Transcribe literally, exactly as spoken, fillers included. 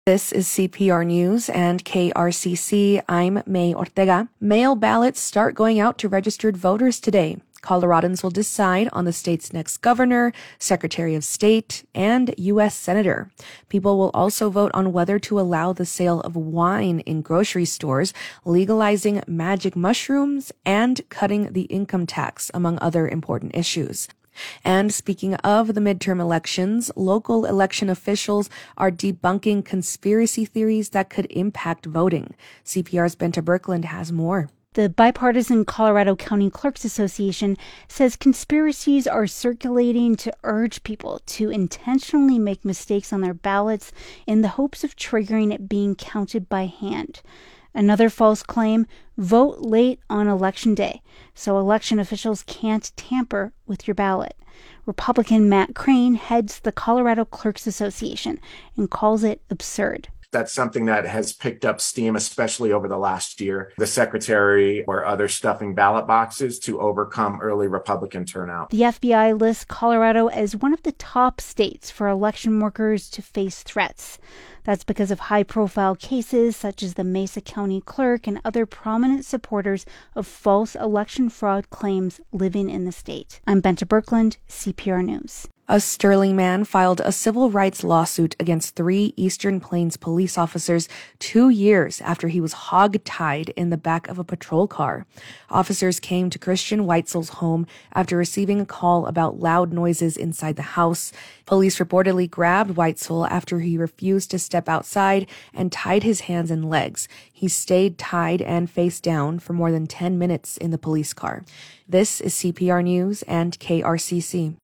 This is C P R News and K R C C. I'm May Ortega. Mail ballots start going out to registered voters today. Coloradans will decide on the state's next governor, secretary of state, and U S senator. People will also vote on whether to allow the sale of wine in grocery stores, legalizing magic mushrooms, and cutting the income tax, among other important issues. And speaking of the midterm elections, local election officials are debunking conspiracy theories that could impact voting. C P R's Benta Birkeland has more. The bipartisan Colorado County Clerks Association says conspiracies are circulating to urge people to intentionally make mistakes on their ballots in the hopes of triggering it being counted by hand. Another false claim, vote late on election day, so election officials can't tamper with your ballot. Republican Matt Crane heads the Colorado Clerks Association and calls it absurd. That's something that has picked up steam, especially over the last year. The secretary or others stuffing ballot boxes to overcome early Republican turnout. The F B I lists Colorado as one of the top states for election workers to face threats. That's because of high-profile cases such as the Mesa County clerk and other prominent supporters of false election fraud claims living in the state. I'm Benta Birkeland, C P R News. A Sterling man filed a civil rights lawsuit against three Eastern Plains police officers two years after he was hog-tied in the back of a patrol car. Officers came to Christian Weitzel's home after receiving a call about loud noises inside the house. Police reportedly grabbed Weitzel after he refused to step outside and tied his hands and legs. He stayed tied and face down for more than ten minutes in the police car. This is C P R News and K R C C.